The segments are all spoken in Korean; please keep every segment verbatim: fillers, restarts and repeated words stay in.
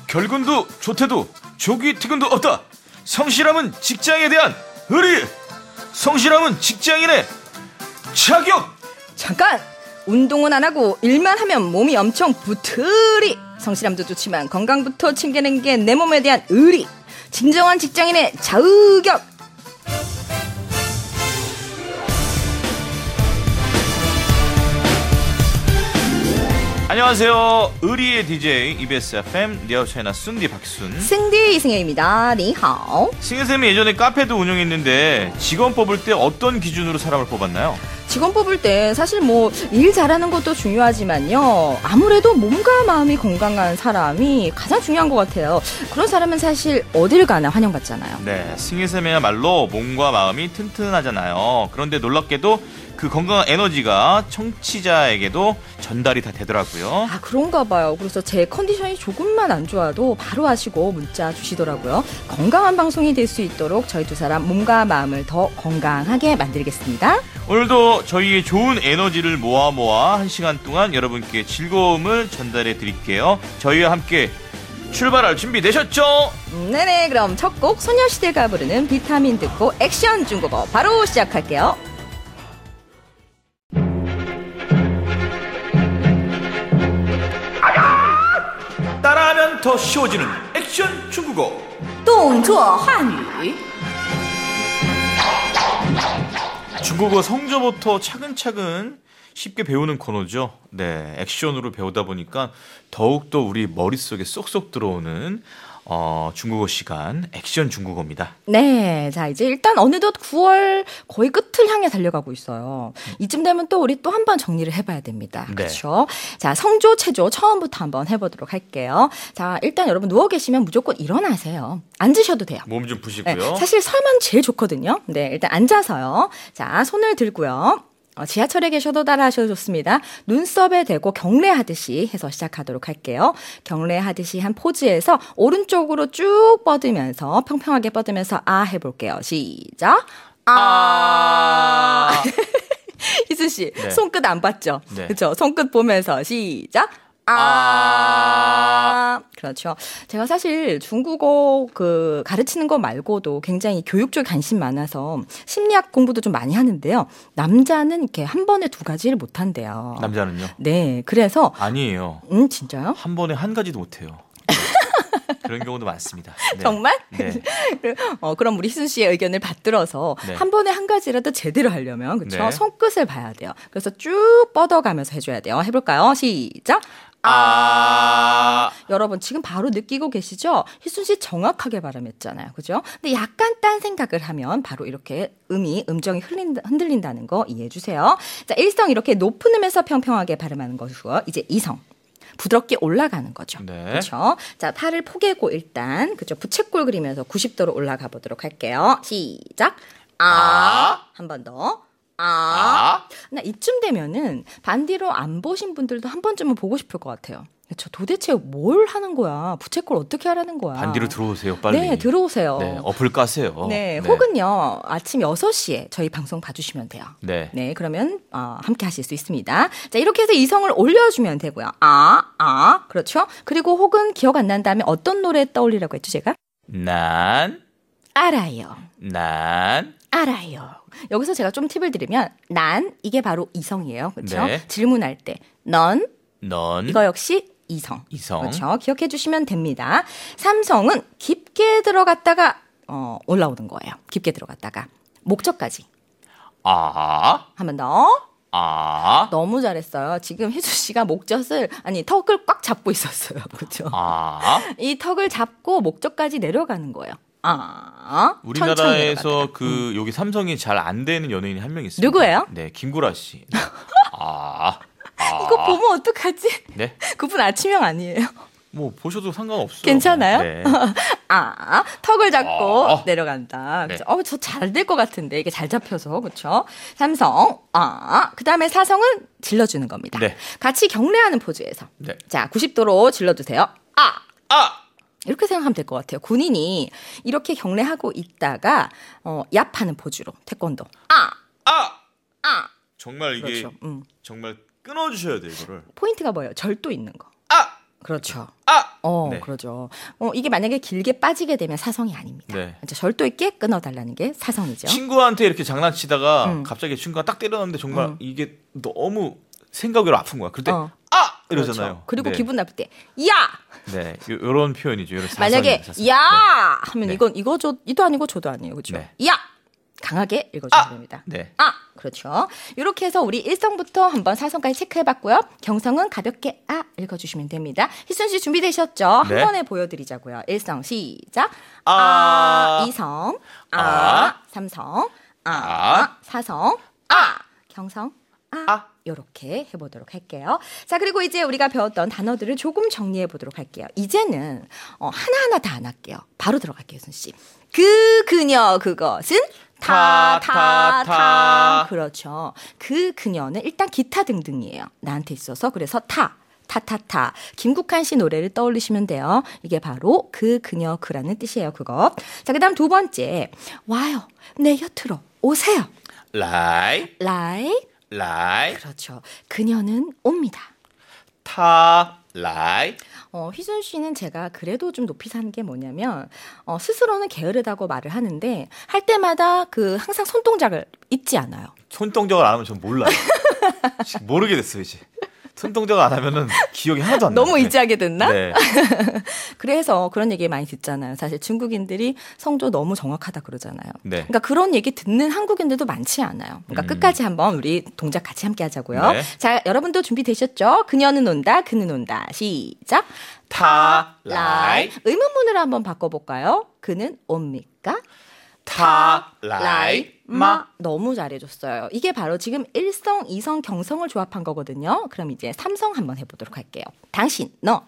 결근도 조퇴도 조기 퇴근도 없다. 성실함은 직장에 대한 의리. 성실함은 직장인의 자격. 잠깐! 운동은 안 하고 일만 하면 몸이 엄청 부트리. 성실함도 좋지만 건강부터 챙기는 게 내 몸에 대한 의리. 진정한 직장인의 자의격. 안녕하세요. 의리의 디제이 이비에스 에프엠 리아우차이나 순디 박순 승디 이승혜입니다. 니하오. 승혜쌤이 예전에 카페도 운영했는데 직원 뽑을 때 어떤 기준으로 사람을 뽑았나요? 직원 뽑을 때 사실 뭐 일 잘하는 것도 중요하지만요, 아무래도 몸과 마음이 건강한 사람이 가장 중요한 것 같아요. 그런 사람은 사실 어딜 가나 환영받잖아요. 네, 승혜쌤이야말로 몸과 마음이 튼튼하잖아요. 그런데 놀랍게도 그 건강한 에너지가 청취자에게도 전달이 다 되더라고요. 아, 그런가 봐요. 그래서 제 컨디션이 조금만 안 좋아도 바로 하시고 문자 주시더라고요. 건강한 방송이 될 수 있도록 저희 두 사람 몸과 마음을 더 건강하게 만들겠습니다. 오늘도 저희의 좋은 에너지를 모아 모아 한 시간 동안 여러분께 즐거움을 전달해 드릴게요. 저희와 함께 출발할 준비 되셨죠? 음, 네네. 그럼 첫 곡 소녀시대가 부르는 비타민 듣고 액션 중국어 바로 시작할게요. 따라하면 더 쉬워지는 액션 중국어. 动作汉语. 중국어 성조부터 차근차근 쉽게 배우는 코너죠. 네, 액션으로 배우다 보니까 더욱더 우리 머릿속에 쏙쏙 들어오는 어, 중국어 시간, 액션 중국어입니다. 네, 자 이제 일단 어느덧 구월 거의 끝을 향해 달려가고 있어요. 이쯤 되면 또 우리 또 한 번 정리를 해봐야 됩니다. 네. 그렇죠? 자, 성조, 체조 처음부터 한번 해보도록 할게요. 자, 일단 여러분 누워 계시면 무조건 일어나세요. 앉으셔도 돼요. 몸 좀 푸시고요. 네, 사실 설만 제일 좋거든요. 네, 일단 앉아서요. 자, 손을 들고요. 어, 지하철에 계셔도 따라 하셔도 좋습니다. 눈썹에 대고 경례하듯이 해서 시작하도록 할게요. 경례하듯이 한 포즈에서 오른쪽으로 쭉 뻗으면서 평평하게 뻗으면서 아 해볼게요. 시작. 아. 희수 씨, 네. 손끝 안 봤죠? 네. 그렇죠? 손끝 보면서 시작. 아, 그렇죠. 제가 사실 중국어 그 가르치는 거 말고도 굉장히 교육 쪽에 관심 많아서 심리학 공부도 좀 많이 하는데요. 남자는 이렇게 한 번에 두 가지를 못 한대요. 남자는요? 네, 그래서 아니에요. 음, 진짜요? 한 번에 한 가지도 못해요. 그런 경우도 많습니다. 네. 정말? 네. 어, 그럼 우리 희순 씨의 의견을 받들어서 네. 한 번에 한 가지라도 제대로 하려면 그렇죠? 네. 손끝을 봐야 돼요. 그래서 쭉 뻗어가면서 해줘야 돼요. 해볼까요? 시작. 아. 여러분 지금 바로 느끼고 계시죠? 희순 씨 정확하게 발음했잖아요. 그죠? 근데 약간 딴 생각을 하면 바로 이렇게 음이, 음정이 흔들린다, 흔들린다는 거 이해해 주세요. 자, 일성 이렇게 높은 음에서 평평하게 발음하는 것이고요. 이제 이성. 부드럽게 올라가는 거죠. 네. 그렇죠? 자, 팔을 포개고 일단 그죠? 부채꼴 그리면서 구십 도로 올라가 보도록 할게요. 시작. 아. 아. 한 번 더. 아. 아. 나 이쯤 되면은 반디로 안 보신 분들도 한 번쯤은 보고 싶을 것 같아요. 저 도대체 뭘 하는 거야? 부채꼴 어떻게 하라는 거야? 반디로 들어오세요, 빨리. 네, 들어오세요. 네, 어플 까세요. 네, 네. 혹은요 아침 여섯 시에 저희 방송 봐주시면 돼요. 네. 네, 그러면 어, 함께 하실 수 있습니다. 자, 이렇게 해서 이성을 올려주면 되고요. 아, 아, 그렇죠. 그리고 혹은 기억 안 난다면 어떤 노래 떠올리라고 했죠, 제가? 난, 알아요. 난, 알아요. 여기서 제가 좀 팁을 드리면 난 이게 바로 이성이에요. 그렇죠? 네. 질문할 때 넌 넌, 이거 역시 이성. 이성. 그렇죠. 기억해 주시면 됩니다. 삼성은 깊게 들어갔다가 어, 올라오는 거예요. 깊게 들어갔다가 목적까지. 아, 한 번 더. 아, 너무 잘했어요. 지금 희수 씨가 목젖을 아니 턱을 꽉 잡고 있었어요. 그렇죠? 아. 이 턱을 잡고 목젖까지 내려가는 거예요. 아, 우리나라에서 그 여기 삼성이 잘 안 되는 연예인이 한 명 있습니다. 누구예요? 네, 김구라 씨. 네. 아, 아. 이거 보면 어떡하지? 네? 그분 아침형 아니에요? 뭐 보셔도 상관없어요. 괜찮아요? 네. 아, 턱을 잡고 아. 내려간다. 네. 어, 저 잘 될 것 같은데 이게 잘 잡혀서 그렇죠? 삼성, 아, 그 다음에 사성은 질러주는 겁니다. 네. 같이 경례하는 포즈에서. 네. 자, 구십 도로 질러주세요. 아, 아, 이렇게 생각하면 될 것 같아요. 군인이 이렇게 경례하고 있다가 어, 얍하는 포즈로 태권도. 아, 아. 아. 정말 이게 그렇죠. 음. 정말 끊어주셔야 돼요, 이거를. 포인트가 뭐예요? 절도 있는 거. 아, 그렇죠. 아! 어, 네. 그러죠. 어, 이게 만약에 길게 빠지게 되면 사성이 아닙니다. 네. 이제 절도 있게 끊어달라는 게 사성이죠. 친구한테 이렇게 장난치다가 음. 갑자기 친구가 딱 때렸는데 정말 음. 이게 너무 생각으로 아픈 거야. 그때 어. 아! 이러잖아요. 그렇죠. 그리고 네. 기분 나쁠 때, 야! 네, 요, 요런 표현이죠. 요런 사선이, 만약에, 사선. 야! 네. 하면 네. 이건 이거죠. 이도 아니고 저도 아니에요. 그죠? 네. 야! 강하게 읽어줘야 아! 됩니다. 네. 아! 그렇죠. 이렇게 해서 우리 일성부터 한번 사성까지 체크해봤고요. 경성은 가볍게 아! 읽어주시면 됩니다. 희순 씨 준비되셨죠? 네. 한 번에 보여드리자고요. 일성 시작. 아. 이성. 아. 아. 삼성. 아. 아. 사성. 아. 경성. 아. 아. 이렇게 해보도록 할게요. 자, 그리고 이제 우리가 배웠던 단어들을 조금 정리해 보도록 할게요. 이제는 어, 하나하나 다 안 할게요. 바로 들어갈게요, 순 씨. 그, 그녀, 그것은 타, 타, 타, 타, 타. 타. 그렇죠. 그, 그녀는 일단 기타 등등이에요. 나한테 있어서. 그래서 타. 타타타. 김국한 씨 노래를 떠올리시면 돼요. 이게 바로 그, 그녀, 그라는 뜻이에요, 그거. 자, 그 다음 두 번째. 와요. 내 곁으로 오세요. 라이, 라이. 라이, 그렇죠. 그녀는 옵니다. 타, 라이. 어, 휘순 씨는 제가 그래도 좀 높이 사는 게 뭐냐면 어, 스스로는 게으르다고 말을 하는데 할 때마다 그 항상 손동작을 잊지 않아요. 손동작을 안 하면 전 몰라요. 지금 모르게 됐어요, 이제. 손동작을 안 하면은 기억이 하나도 안 나요. 너무 의지하게 됐나? 네. 그래서 그런 얘기 많이 듣잖아요. 사실 중국인들이 성조 너무 정확하다 그러잖아요. 네. 그러니까 그런 얘기 듣는 한국인들도 많지 않아요. 그러니까 음. 끝까지 한번 우리 동작 같이 함께 하자고요. 네. 자, 여러분도 준비되셨죠? 그녀는 온다, 그는 온다. 시작. 타, 라이, 의문문으로 한번 바꿔볼까요? 그는 옵니까? 타, 라이, 마. 너무 잘해줬어요. 이게 바로 지금 일성, 이성, 경성을 조합한 거거든요. 그럼 이제 삼성 한번 해보도록 할게요. 당신, 너,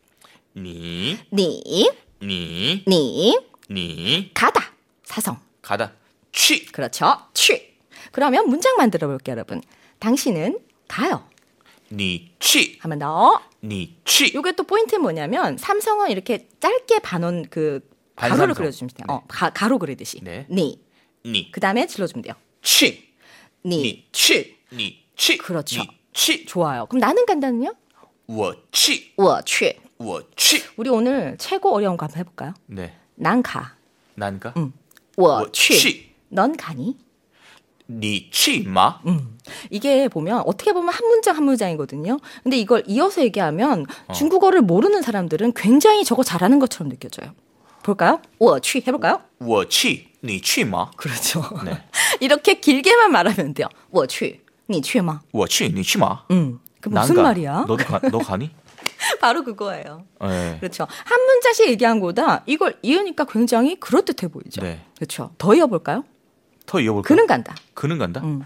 니, 니, 니, 니, 니. 가다. 사성. 가다. 취. 그렇죠. 취. 그러면 문장 만들어 볼게요, 여러분. 당신은 가요. 니, 취. 하면 더. 니, 취. 요게 또 포인트는 뭐냐면 삼성은 이렇게 짧게 반원 그 가로를 반삼성. 그려주시면 돼요. 네. 어, 가, 가로 그리듯이. 네. 니. 니, 그 다음에 질러주면 돼요. 취. 니. 니, 취. 니, 취. 그렇죠. 니, 취. 좋아요. 그럼 나는 간다는요? 我취. 我去. 我취. 우리 오늘 최고 어려운 거 한번 해볼까요? 네. 난 가. 난가? 응. 我我去. 취. 넌 가니? 니 취 마? 음. 이게 보면 어떻게 보면 한 문장 한 문장이거든요. 근데 이걸 이어서 얘기하면 어. 중국어를 모르는 사람들은 굉장히 저거 잘하는 것처럼 느껴져요. 볼까요? 我去 해볼까요? 我취. 니 취 마? 그렇죠. 네. 이렇게 길게만 말하면 돼요. 我去,你去吗? 我취. 니 취 마? 음. 그 무슨 난가? 말이야? 너도 가, 너 가니? 바로 그거예요. 네. 그렇죠. 한 문자씩 얘기한 거다. 이걸 이으니까 굉장히 그럴듯해 보이죠. 네. 그렇죠. 더 이어볼까요? 더 이어볼까? 그는 간다. 그는 간다? 음.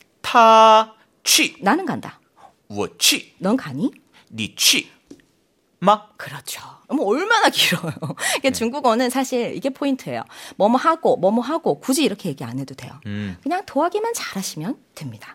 타 취. 나는 간다. 我취. 넌 가니? 니 취 마? 그렇죠. 어머, 얼마나 길어요. 이게 중국어는 사실 이게 포인트예요. 뭐뭐 하고, 뭐뭐 하고, 굳이 이렇게 얘기 안 해도 돼요. 음. 그냥 더하기만 잘하시면 됩니다.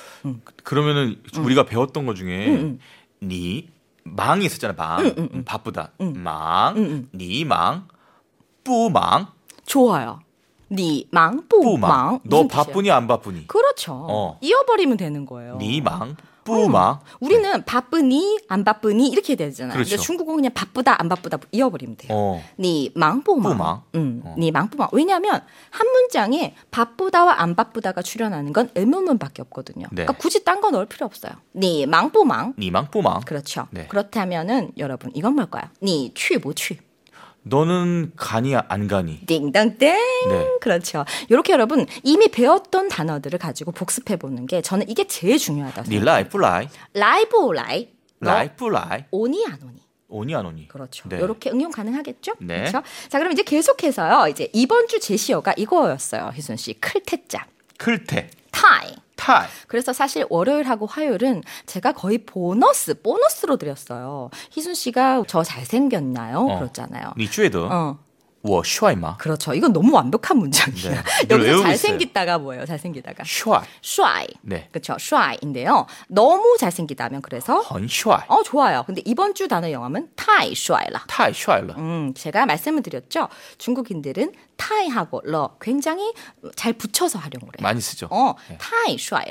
그러면은 우리가 배웠던 것 중에 음, 음. 니 망이 있었잖아. 망. 음, 음, 음. 바쁘다. 음. 망. 음, 음. 니 망. 뿌망. 좋아요. 니 망, 뿌 뿌망. 망. 너 무슨 뜻이에요? 바쁘니 안 바쁘니? 그렇죠. 어. 이어버리면 되는 거예요. 니 망. 뿌망. 우리는 바쁘니 안 바쁘니 이렇게 해야 되잖아요. 그렇죠. 근데 중국어는 그냥 바쁘다 안 바쁘다 이어버리면 돼요. 어. 니 망뿌망. 뿌망. 음, 어. 니 망뿌망. 왜냐하면 한 문장에 바쁘다와 안 바쁘다가 출연하는 건 의문문밖에 없거든요. 네. 그러니까 굳이 딴 거 넣을 필요 없어요. 니 망뿌망. 니 망 뿌망. 그렇죠. 네. 그렇다면은 여러분 이건 뭘까요? 니 취 뭐 취? 너는 가니 안 가니? 띵동땡. 네. 그렇죠. 이렇게 여러분 이미 배웠던 단어들을 가지고 복습해 보는 게 저는 이게 제일 중요하다고 니 생각해요. 라이 뿌라이. 라이브 라이. 너 라이 뿌라이. 오니 안 오니? 오니 안 오니? 그렇죠. 네. 이렇게 응용 가능하겠죠? 네. 그렇죠. 자, 그럼 이제 계속해서요. 이제 이번 주 제시어가 이거였어요. 희순 씨. 클테자. 클테. 타이. 타이. 그래서 사실 월요일하고 화요일은 제가 거의 보너스, 보너스로 드렸어요. 희순 씨가 저 잘생겼나요? 어. 그렇잖아요. 니觉得 어. 我帅吗? 그렇죠. 이건 너무 완벽한 문장이에요. 네. 이걸 여기서 외우고 잘생기다가 뭐예요? 잘생기다가. 帅. 帅. 네. 그렇죠. 帅인데요. 너무 잘생기다면 그래서 很帅. 어, 좋아요. 근데 이번 주 단어 영어는 太帅了. 太帅了. 음, 제가 말씀을 드렸죠. 중국인들은 타이하고 러 굉장히 잘 붙여서 활용을 해요. 많이 쓰죠. 어, 네. 太帅了.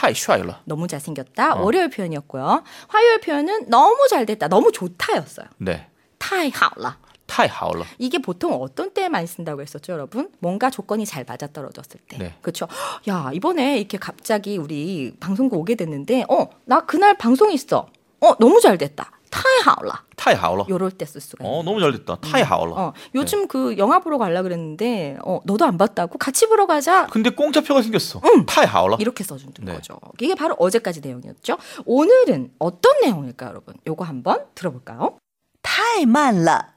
太帅了. 너무 잘생겼다. 어. 월요일 표현이었고요. 화요일 표현은 너무 잘됐다. 너무 좋다였어요. 네. 太好了. 太好了. 이게 보통 어떤 때에 많이 쓴다고 했었죠, 여러분? 뭔가 조건이 잘 맞아떨어졌을 때. 네. 그렇죠. 야, 이번에 이렇게 갑자기 우리 방송국 오게 됐는데 어, 나 그날 방송 있어. 어, 너무 잘 됐다. 太好了. 太好了. 요럴 때 쓸 수가 있어요. 어, 너무 잘 됐다. 太好了. 어, 요즘 네. 그 영화 보러 가려고 그랬는데 어, 너도 안 봤다고? 같이 보러 가자. 근데 공짜표가 생겼어. 응. 太好了. 이렇게 써준다는 네. 거죠. 이게 바로 어제까지 내용이었죠. 오늘은 어떤 내용일까요, 여러분? 요거 한번 들어볼까요? 太慢了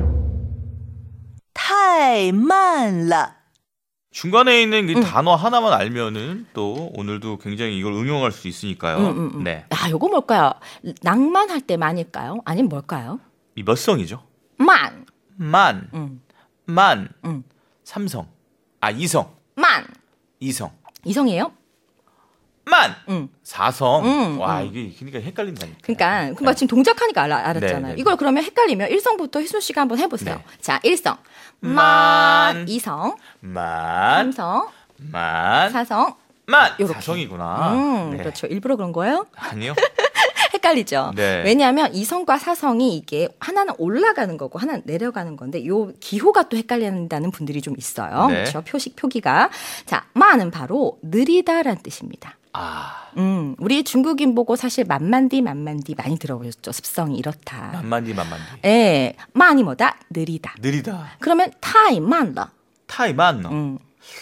太慢了 중간에 있는 그 음. 단어 하나만 알면은 또 오늘도 굉장히 이걸 응용할 수 있으니까요. 음, 음, 음. 네. 아, 요거 뭘까요? 낭만할 때 만일까요? 아니면 뭘까요? 이 몇 성이죠? 만. 만, 음. 만, 음. 삼성. 아, 이성. 만. 이성. 이성이에요? 만. 음. 사성. 음, 와, 음. 이게 그러니까 헷갈린다니까. 그러니까 금방 지금 동작하니까 알아, 알았잖아요. 네, 네, 네. 이걸 그러면 헷갈리면 일성부터 희순 씨가 한번 해보세요. 네. 자, 일성. 만. 만. 이성. 만, 삼성. 만, 사성. 만. 요렇게. 사성이구나. 음, 네. 그렇죠. 일부러 그런 거예요? 아니요. 헷갈리죠. 네. 왜냐하면 이성과 사성이 이게 하나는 올라가는 거고 하나는 내려가는 건데 요 기호가 또 헷갈린다는 분들이 좀 있어요. 네. 그렇죠. 표식 표기가. 자, 마는 바로 느리다라는 뜻입니다. 아, 음, 우리 중국인 보고 사실 만만디 만만디 많이 들어보셨죠. 습성이 이렇다. 만만디 만만디. 예, 만이 뭐다? 느리다. 느리다. 그러면 타이 만다. 타이만. 음,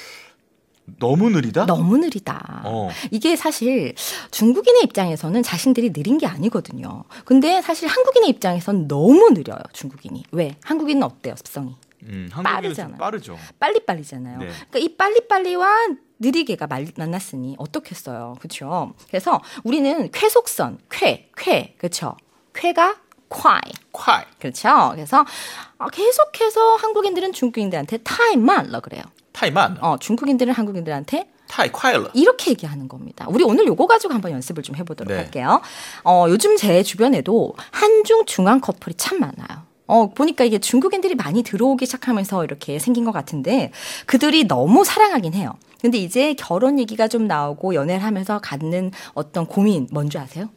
너무 느리다? 너무 느리다. 어. 이게 사실 중국인의 입장에서는 자신들이 느린 게 아니거든요. 근데 사실 한국인의 입장에서는 너무 느려요, 중국인이. 왜? 한국인은 어때요, 습성이? 음, 한국인은 빠르잖아요. 좀 빠르죠. 빨리빨리잖아요. 네. 그러니까 이 빨리빨리와 느리게가 말- 만났으니 어떻겠어요. 그렇죠? 그래서 우리는 쾌속선, 쾌, 쾌, 그렇죠? 쾌가 콰이. 콰이. 그렇죠? 그래서 어, 계속해서 한국인들은 중국인들한테 타이만러 그래요. 타이만. 어, 중국인들은 한국인들한테 타이 콰이러. 이렇게 얘기하는 겁니다. 우리 오늘 요거 가지고 한번 연습을 좀 해보도록 네. 할게요. 어, 요즘 제 주변에도 한중 중한 커플이 참 많아요. 어, 보니까 이게 중국인들이 많이 들어오기 시작하면서 이렇게 생긴 것 같은데 그들이 너무 사랑하긴 해요. 근데 이제 결혼 얘기가 좀 나오고 연애를 하면서 갖는 어떤 고민 뭔지 아세요?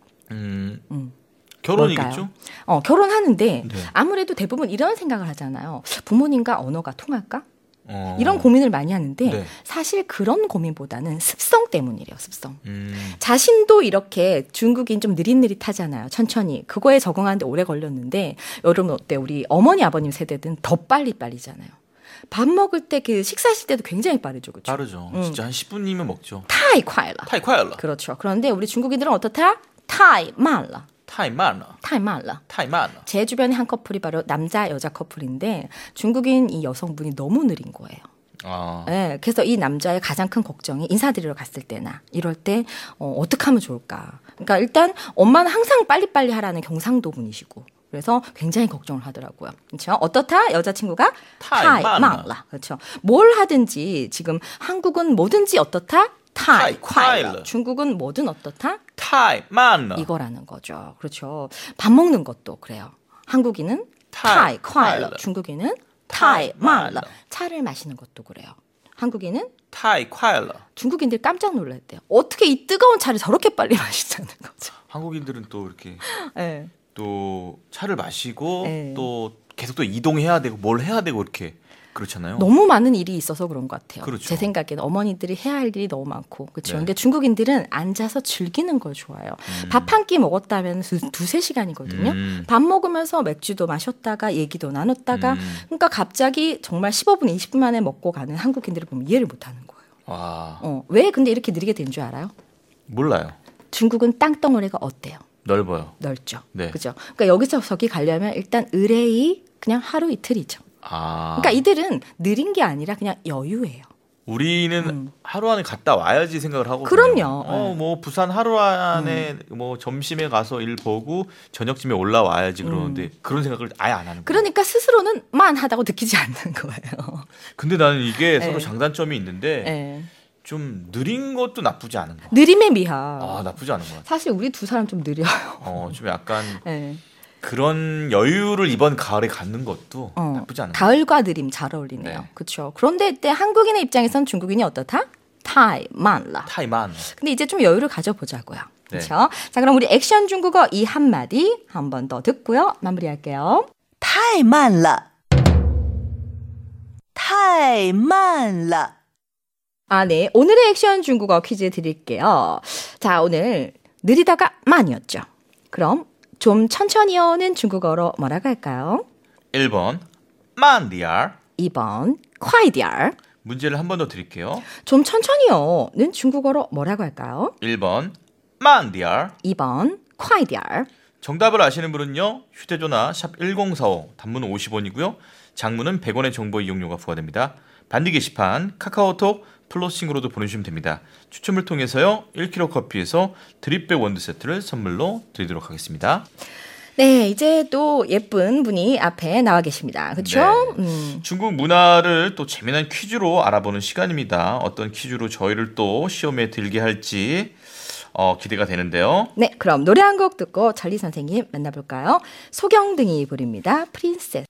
음. 음. 결혼이겠죠? 뭘까요? 어, 결혼하는데 네. 아무래도 대부분 이런 생각을 하잖아요. 부모님과 언어가 통할까? 어. 이런 고민을 많이 하는데 네. 사실 그런 고민보다는 습성 때문이래요. 습성. 음. 자신도 이렇게 중국인 좀 느릿느릿하잖아요. 천천히. 그거에 적응하는데 오래 걸렸는데 여러분 어때? 우리 어머니 아버님 세대는 더 빨리빨리잖아요. 밥 먹을 때 그 식사하실 때도 굉장히 빠르죠. 그렇죠? 빠르죠. 음. 진짜 한 십 분이면 먹죠. 타이 콰이러. 타이 콰이러. 그렇죠. 그런데 우리 중국인들은 어떻다? 타이 말라. 타이만. 타이 말라. 타이만. 제 주변에 한 커플이 바로 남자 여자 커플인데 중국인 이 여성분이 너무 느린 거예요. 아. 네, 그래서 이 남자의 가장 큰 걱정이 인사드리러 갔을 때나 이럴 때 어, 어떻게 하면 좋을까. 그러니까 일단 엄마는 항상 빨리빨리 하라는 경상도 분이시고 그래서 굉장히 걱정을 하더라고요. 그렇죠? 어떻다? 여자친구가 타이 타이 만라. 만라. 그렇죠. 뭘 하든지 지금 한국은 뭐든지 어떻다? 타이 타이 콰이러. 콰이러. 중국은 뭐든 어떻다? 타이만. 이거라는 거죠. 그렇죠. 밥 먹는 것도 그래요. 한국인은 타이 타이 콰이러. 콰이러. 중국인은 타이 타이 말러. 말러. 차를 마시는 것도 그래요. 한국인은 타이 콰이러. 중국인들 깜짝 놀랐대요. 어떻게 이 뜨거운 차를 저렇게 빨리 마시자는 거죠. 한국인들은 또 이렇게 네. 또 차를 마시고 네. 또 계속 또 이동해야 되고 뭘 해야 되고 이렇게 그렇잖아요. 너무 많은 일이 있어서 그런 것 같아요. 그렇죠. 제 생각에는 어머니들이 해야 할 일이 너무 많고 그렇죠. 네. 근데 중국인들은 앉아서 즐기는 걸 좋아해요. 음. 밥 한 끼 먹었다면 두, 두세 시간이거든요. 음. 밥 먹으면서 맥주도 마셨다가 얘기도 나눴다가 음. 그러니까 갑자기 정말 십오 분, 이십 분 만에 먹고 가는 한국인들을 보면 이해를 못하는 거예요. 와. 어, 왜 근데 이렇게 느리게 된 줄 알아요? 몰라요. 중국은 땅덩어리가 어때요? 넓어요. 넓죠. 네. 그죠? 그러니까 여기서 저기 가려면 일단 의뢰이 그냥 하루 이틀이죠. 아. 그러니까 이들은 느린 게 아니라 그냥 여유예요. 우리는 음. 하루 안에 갔다 와야지 생각을 하거든요. 그럼요. 어, 네. 뭐 부산 하루 안에 뭐 점심에 가서 일 보고 저녁쯤에 올라와야지 그러는데 그런 생각을 아예 안 하는 거예요. 그러니까 스스로는 만하다고 느끼지 않는 거예요. 근데 나는 이게 네. 서로 장단점이 있는데 네. 좀 느린 것도 나쁘지 않은 거. 느림의 미학. 아, 나쁘지 않은 것 같아. 사실 우리 두 사람 좀 느려요. 어, 좀 약간 네. 그런 여유를 이번 가을에 갖는 것도 어, 나쁘지 않은 것 같아. 가을과 느림 잘 어울리네요. 네. 그렇죠. 그런데 이때 한국인의 입장에선 중국인이 어떻다? 太慢了. 타이만. 근데 이제 좀 여유를 가져보자고요. 네. 그렇죠? 자, 그럼 우리 액션 중국어 이 한마디 한 번 더 듣고요. 마무리할게요. 太慢了，太慢了。 아, 네. 오늘의 액션 중국어 퀴즈 드릴게요. 자, 오늘 느리다가 만이었죠. 그럼 좀 천천히요는 중국어로 뭐라고 할까요? 일 번 만디알. 이 번 콰이디알. 문제를 한 번 더 드릴게요. 좀 천천히요는 중국어로 뭐라고 할까요? 일 번 만디알. 이 번 콰이디알. 정답을 아시는 분은요. 휴대전화 샵 일공사오 단문은 오십 원이고요. 장문은 백 원의 정보 이용료가 부과됩니다. 반디 게시판 카카오톡 플러싱으로도 보내주시면 됩니다. 추첨을 통해서요. 일 킬로그램 커피에서 드립백 원두 세트를 선물로 드리도록 하겠습니다. 네, 이제 또 예쁜 분이 앞에 나와 계십니다. 그렇죠? 네. 음. 중국 문화를 또 재미난 퀴즈로 알아보는 시간입니다. 어떤 퀴즈로 저희를 또 시험에 들게 할지 어, 기대가 되는데요. 네, 그럼 노래 한 곡 듣고 천리 선생님 만나볼까요? 소경등이 부릅니다. 프린세스.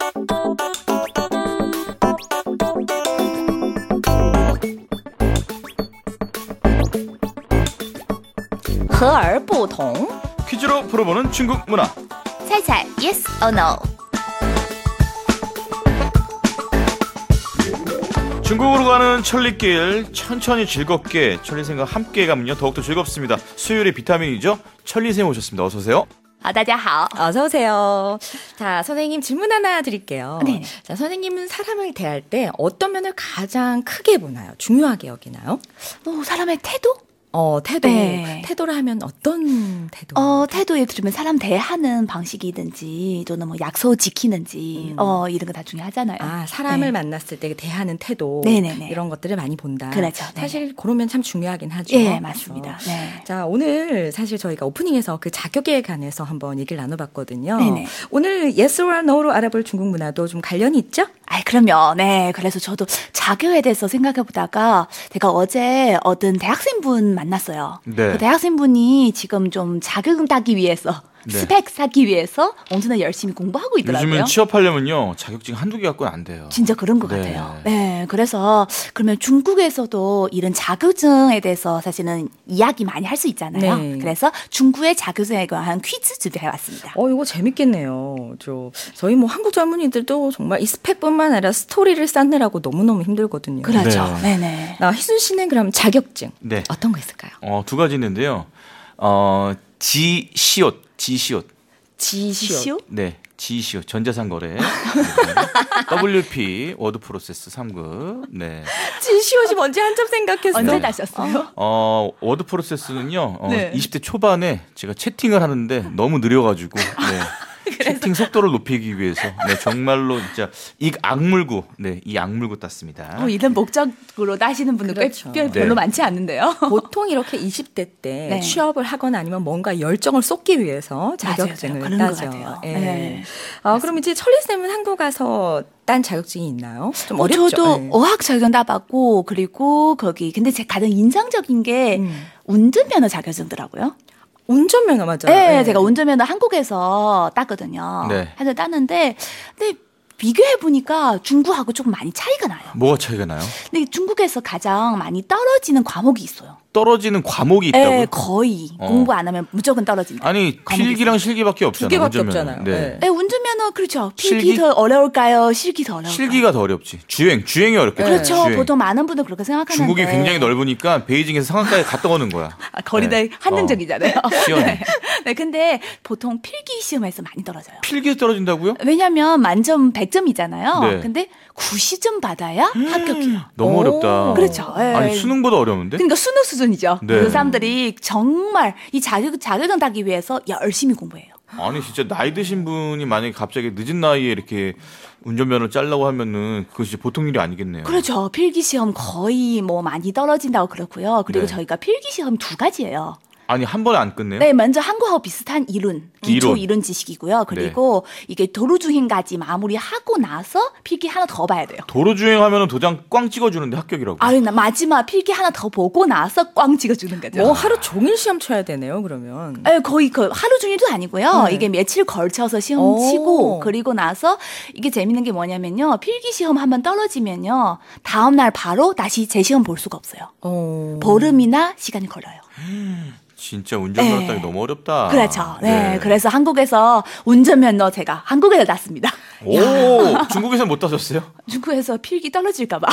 和而不同 퀴즈로 풀어보는 중국 문화. 猜猜 yes or no. 중국으로 가는 천리길 천천히 즐겁게 천리생과 함께 가면요 더욱더 즐겁습니다. 수요일의 비타민이죠. 천리생 오셨습니다. 어서 오세요. 好，大家好。 어서 오세요. 자, 선생님 질문 하나 드릴게요. 네네. 자, 선생님은 사람을 대할 때 어떤 면을 가장 크게 보나요? 중요하게 여기나요? 어, 사람의 태도? 어, 태도. 네. 태도를 하면 어떤 태도? 어, 태도에 들으면 사람 대하는 방식이든지 또는 뭐 약속 지키는지 음. 어, 이런 거 다 중요하잖아요. 아, 사람을 네. 만났을 때 대하는 태도. 네네네. 이런 것들을 많이 본다. 그렇죠. 네네. 사실 그러면 참 중요하긴 하죠. 예, 맞습니다. 그래서. 네. 자, 오늘 사실 저희가 오프닝에서 그 자격에 관해서 한번 얘기를 나눠봤거든요. 네네. 오늘 yes or no로 알아볼 중국 문화도 좀 관련이 있죠? 아, 그럼요. 네. 그래서 저도 자교에 대해서 생각해 보다가 제가 어제 어떤 대학생분 만났어요. 네. 그 대학생분이 지금 좀 자격을 따기 위해서 네. 스펙 쌓기 위해서 엄청나 열심히 공부하고 있더라고요. 요즘은 취업하려면요 자격증 한두 개 갖고는 안 돼요. 진짜 그런 것 네. 같아요. 네, 그래서 그러면 중국에서도 이런 자격증에 대해서 사실은 이야기 많이 할 수 있잖아요. 네. 그래서 중국의 자격증에 관한 퀴즈 준비해왔습니다. 어, 이거 재밌겠네요. 저, 저희 뭐 한국 젊은이들도 정말 이 스펙뿐만 아니라 스토리를 쌓느라고 너무너무 힘들거든요. 그렇죠. 네. 네, 네. 나 희순 씨는 그럼 자격증 네. 어떤 거 있을까요? 어, 두 가지 있는데요. 어, 지시옷, 지시옷. 지시오. 지시오? 네, 지시옷 전자상 거래. 더블유피 워드 프로세스 삼 급. 네. 지시오시 뭔지 한참 생각했어요. 언제 다셨어요? 어, 워드 프로세스는요. 어, 네. 이십 대 초반에 제가 채팅을 하는데 너무 느려가지고 네. 채팅 속도를 높이기 위해서 네, 정말로 진짜 이 악물고 네, 이 악물고 땄습니다. 어, 이런 목적으로 따시는 분들 그렇죠. 꽤 별로 네. 많지 않는데요. 보통 이렇게 이십 대 때 네. 취업을 하거나 아니면 뭔가 열정을 쏟기 위해서 자격증을 맞아요. 그런 것 따죠. 같아요. 예. 네. 아, 그럼 이제 천리 쌤은 한국 가서 딴 자격증이 있나요? 좀 어, 어렵죠. 저도 예. 어학 자격증 따봤고 그리고 거기 근데 제 가장 인상적인 게 음. 운전면허 자격증더라고요. 운전면허 맞아요. 네, 예. 제가 운전면허 한국에서 땄거든요. 네. 해서 땄는데, 근데 비교해 보니까 중국하고 조금 많이 차이가 나요. 뭐가 차이가 나요? 근데 중국에서 가장 많이 떨어지는 과목이 있어요. 떨어지는 과목이 있다고요? 네, 거의 어. 공부 안 하면 무조건 떨어진다. 아니 과목이 필기랑 실기밖에 없잖아요. 두 개밖에 운전면허는. 없잖아요. 네. 네. 네, 운전면허 그렇죠. 필기 실기? 더 어려울까요? 실기 더 어려울까요? 실기가 더 어렵지. 주행, 주행이 어렵겠죠. 그렇죠. 주행. 보통 많은 분들 그렇게 생각하는데 중국이 굉장히 넓으니까 베이징에서 상하이까지 갔다 오는 거야. 아, 거리가 네. 한정적이잖아요. 어, 시원해. 네. 네, 근데 보통 필기 시험에서 많이 떨어져요. 필기에서 떨어진다고요? 왜냐면 만점 백 점이잖아요. 네. 근데 구십 점 받아야 합격해요. 너무 오. 어렵다. 그렇죠. 예. 아니 수능보다 어려운데? 그러니까 수능 수준이죠. 네. 그 사람들이 정말 이 자격, 자격증 따기 위해서 열심히 공부해요. 아니 진짜 나이 드신 분이 만약에 갑자기 늦은 나이에 이렇게 운전면허를 짤라고 하면은 그것이 보통 일이 아니겠네요. 그렇죠. 필기 시험 거의 뭐 많이 떨어진다고 그렇고요. 그리고 네. 저희가 필기 시험 두 가지예요. 아니 한 번에 안 끝내요? 네, 먼저 한국하고 비슷한 이론, 기초 이론. 이론, 지식이고요. 그리고 이게 도로 주행까지 마무리하고 나서 필기 하나 더 봐야 돼요. 도로 주행하면 도장 꽝 찍어주는데 합격이라고. 아, 나 마지막 필기 하나 더 보고 나서 꽝 찍어주는 거죠. 뭐 하루 종일 시험 쳐야 되네요, 그러면. 에, 거의 그 하루 종일도 아니고요. 네. 이게 며칠 걸쳐서 시험 오. 치고 그리고 나서 이게 재밌는 게 뭐냐면요. 필기 시험 한번 떨어지면요. 다음 날 바로 다시 재시험 볼 수가 없어요. 어. 보름이나 시간이 걸려요. 진짜 운전면허 네. 따기 너무 어렵다. 그렇죠. 네. 그래서 한국에서 운전면허 제가 한국에서 땄습니다. 오, 중국에서는 못 따셨어요? 중국에서 필기 떨어질까봐.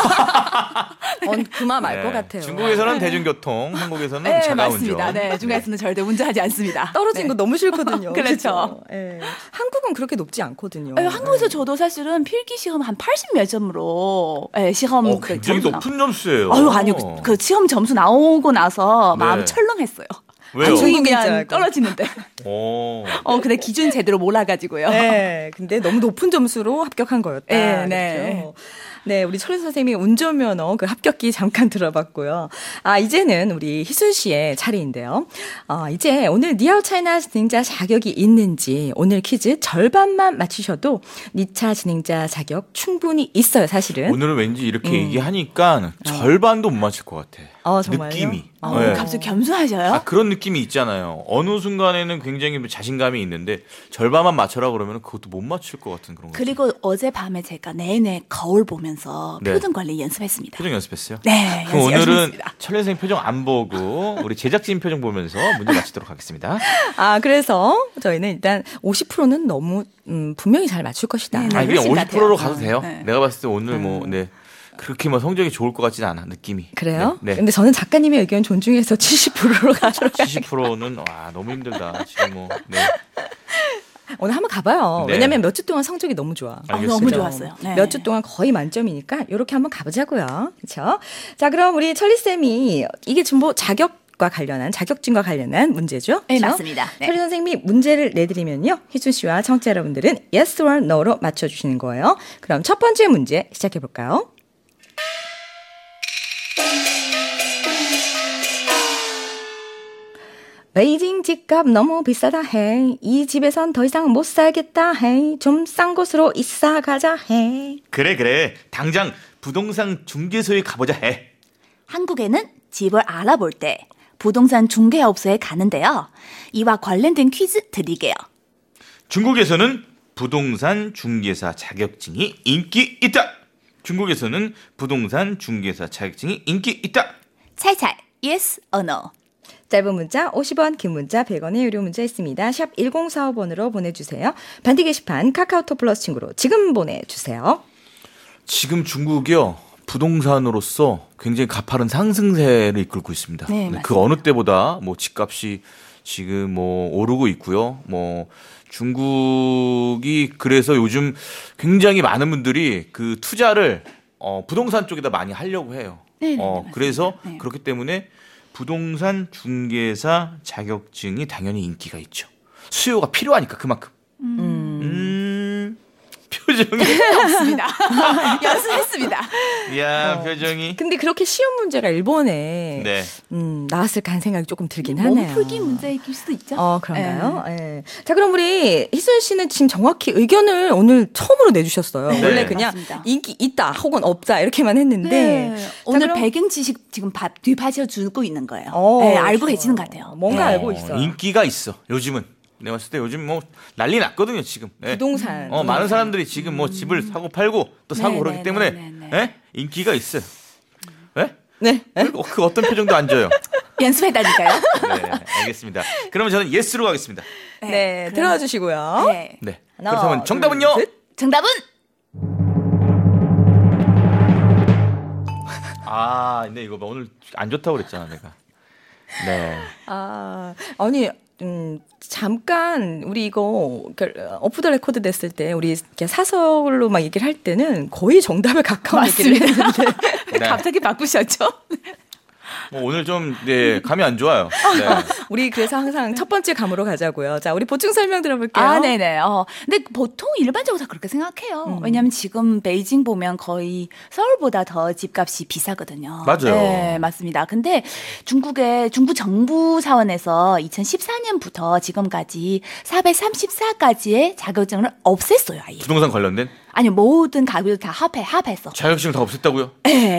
어, 그만 알 것 네. 같아요. 중국에서는 대중교통, 한국에서는 네, 자가 맞습니다. 운전. 네, 중국에서는 절대 운전하지 않습니다. 떨어진 네. 거 너무 싫거든요. 그렇죠. 그죠? 예. 한국은 그렇게 높지 않거든요. 네, 한국에서 저도 사실은 필기 시험 한 팔십 몇 점으로 네, 시험 어, 그 굉장히 점수 높은 점수예요. 아유, 아니요. 그, 그 시험 점수 나오고 나서 네. 마음이 철렁했어요. 왜요? 아, 중국인 줄 중국이면 알고. 떨어지는데. 오. 어, 근데 기준 제대로 몰라가지고요. 네, 근데 너무 높은 점수로 합격한 거였다. 네, 네. 그렇죠? 네, 우리 철희 선생님이 운전면허 그 합격기 잠깐 들어봤고요. 아, 이제는 우리 희순 씨의 차례인데요. 어, 이제 오늘 니하오 차이나 진행자 자격이 있는지 오늘 퀴즈 절반만 맞추셔도 니 차 진행자 자격 충분히 있어요, 사실은. 오늘은 왠지 이렇게 얘기하니까 절반도 못 맞힐 것 같아. 어, 정말요? 느낌이. 어, 네. 갑자기 겸손하셔요? 아, 그런 느낌이 있잖아요. 어느 순간에는 굉장히 자신감이 있는데 절반만 맞춰라 그러면 그것도 못 맞출 것 같은 그런 거. 그리고 어젯밤에 제가 내내 거울 보면서 네. 표정 관리 연습했습니다. 표정 연습했어요? 네, 그럼 연습 열심히 오늘은 했습니다. 철현 선생 표정 안 보고 우리 제작진 표정 보면서 문제 맞히도록 하겠습니다. 아, 그래서 저희는 일단 오십 퍼센트는 너무 음, 분명히 잘 맞출 것이다. 네, 네. 아니 그냥 훨씬 오십 퍼센트로 같아요. 가도 돼요. 네. 내가 봤을 때 오늘 뭐 네. 그렇게 뭐 성적이 좋을 것 같지는 않아 느낌이. 그래요? 네. 네. 근데 저는 작가님의 의견 존중해서 칠십 퍼센트로 가도록 칠십 퍼센트는 와 너무 힘들다 지금 뭐. 네. 오늘 한번 가봐요. 네. 왜냐면 몇 주 동안 성적이 너무 좋아. 아, 알겠습니다. 너무 좋았어요. 네. 몇 주 동안 거의 만점이니까 이렇게 한번 가보자고요. 그렇죠? 자, 그럼 우리 철리 쌤이 이게 전부 자격과 관련한 자격증과 관련한 문제죠? 네, 그렇죠? 맞습니다. 네. 철리 선생님이 문제를 내드리면요, 희준 씨와 청취자 여러분들은 yes or no로 맞춰주시는 거예요. 그럼 첫 번째 문제 시작해 볼까요? 베이징 집값 너무 비싸다 해. 이 집에선 더 이상 못 살겠다 해. 좀 싼 곳으로 이사 가자 해. 그래 그래 당장 부동산 중개소에 가보자 해. 한국에는 집을 알아볼 때 부동산 중개업소에 가는데요. 이와 관련된 퀴즈 드릴게요. 중국에서는 부동산 중개사 자격증이 인기 있다. 중국에서는 부동산 중개사 자격증이 인기 있다. 찰찰 yes or no. 짧은 문자 오십 원, 긴 문자 백 원의 유료 문자 있습니다. 샵 일공사오 번으로 보내주세요. 반디 게시판 카카오톡 플러스 친구로 지금 보내주세요. 지금 중국이요 부동산으로서 굉장히 가파른 상승세를 이끌고 있습니다. 네, 그 맞습니다. 어느 때보다 뭐 집값이 지금 뭐 오르고 있고요. 뭐 중국이 그래서 요즘 굉장히 많은 분들이 그 투자를 어, 부동산 쪽에다 많이 하려고 해요. 네, 네, 어, 네, 그래서 네. 그렇기 때문에 부동산 중개사 자격증이 당연히 인기가 있죠. 수요가 필요하니까 그만큼. 음, 표정이. 없습니다. 연습했습니다. 야 표정이. 근데 그렇게 쉬운 문제가 일본에 네. 음, 나왔을까 하는 생각이 조금 들긴 몸 하네요. 풀기 문제일 수도 있죠. 어, 그런가요? 예. 자, 그럼 우리 희순 씨는 지금 정확히 의견을 오늘 처음으로 내주셨어요. 네. 원래 그냥 맞습니다. 인기 있다 혹은 없다 이렇게만 했는데. 네. 자, 오늘 그럼- 배경 지식 지금 밥 뒤파져 주고 있는 거예요. 어, 네, 알고 좋아요. 계시는 것 같아요. 뭔가 네. 알고 있어요. 인기가 있어. 요즘은. 내가 봤을 때 요즘 뭐 난리 났거든요, 지금. 네. 부동산. 어, 많은 사람들이 지금 뭐 집을 사고 팔고 또 사고 네, 그러기 네, 때문에 네, 네, 예? 인기가 있어요. 예? 네. 그, 그 어떤 표정도 안 져요. 연습했다니까요. 네, 알겠습니다. 그러면 저는 예스로 가겠습니다. 네, 그럼- 들어와 주시고요. 네. 네. 하나, 그렇다면 둘, 정답은요? 셋. 정답은 아, 근데 이거 봐. 오늘 안 좋다고 그랬잖아, 내가. 네. 아, 아니, 음, 잠깐, 우리 이거, 그, 오프 더 레코드 됐을 때, 우리 이렇게 사설로 막 얘기를 할 때는 거의 정답에 가까운 얘기를 맞습니다. 했는데. 네. 갑자기 바꾸셨죠? 뭐 오늘 좀 네, 감이 안 좋아요. 네. 우리 그래서 항상 첫 번째 감으로 가자고요. 자, 우리 보충 설명 들어볼게요. 아, 네네. 어, 근데 보통 일반적으로 다 그렇게 생각해요. 음. 왜냐하면 지금 베이징 보면 거의 서울보다 더 집값이 비싸거든요. 맞아요. 네, 맞습니다. 근데 중국의 중국 정부 차원에서 이천십사 년부터 지금까지 사백삼십사 가지의 자격증을 없앴어요, 아예. 부동산 관련된 아니 모든 가격을 다 합해 합해서. 자격증 다 없앴다고요? 네,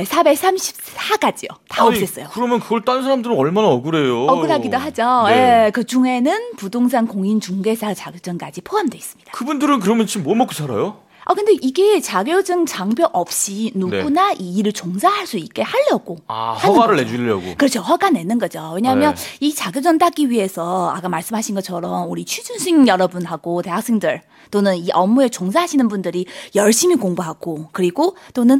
사백삼십사 가지요. 다 아니, 없앴어요. 그러면 그걸 딴 사람들은 얼마나 억울해요. 억울하기도 하죠. 네. 예, 그 중에는 부동산 공인중개사 자격증까지 포함되어 있습니다. 그분들은 그러면 지금 뭐 먹고 살아요? 아 근데 이게 자격증 장벽 없이 누구나 이 일을 종사할 수 있게 하려고 네. 아, 하는 허가를 거죠. 내주려고. 그렇죠. 허가 내는 거죠. 왜냐하면 네. 이 자격증 따기 위해서 아까 말씀하신 것처럼 우리 취준생 여러분하고 대학생들 또는 이 업무에 종사하시는 분들이 열심히 공부하고 그리고 또는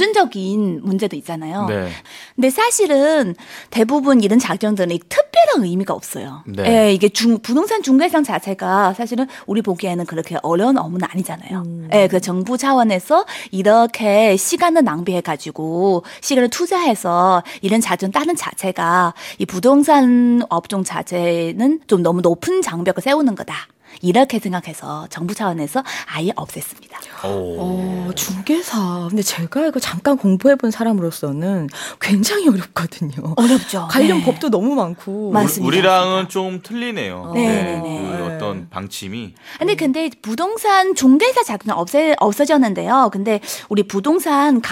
금전적인 문제도 있잖아요. 네. 근데 사실은 대부분 이런 자격증들은 특별한 의미가 없어요. 네. 예, 이게 중, 부동산 중개상 자체가 사실은 우리 보기에는 그렇게 어려운 업무는 아니잖아요. 음. 예, 그 정부 차원에서 이렇게 시간을 낭비해가지고 시간을 투자해서 이런 자격증 따는 자체가 이 부동산 업종 자체는 좀 너무 높은 장벽을 세우는 거다. 이렇게 생각해서 정부 차원에서 아예 없앴습니다. 오. 어, 중개사. 근데 제가 이거 잠깐 공부해본 사람으로서는 굉장히 어렵거든요. 어렵죠. 관련 네. 법도 너무 많고. 맞습니다. 우리랑은 좀 틀리네요. 어. 네. 네네네. 그 네. 어떤 방침이. 근데 근데 부동산 중개사 자격증 없애, 없어졌는데요. 근데 우리 부동산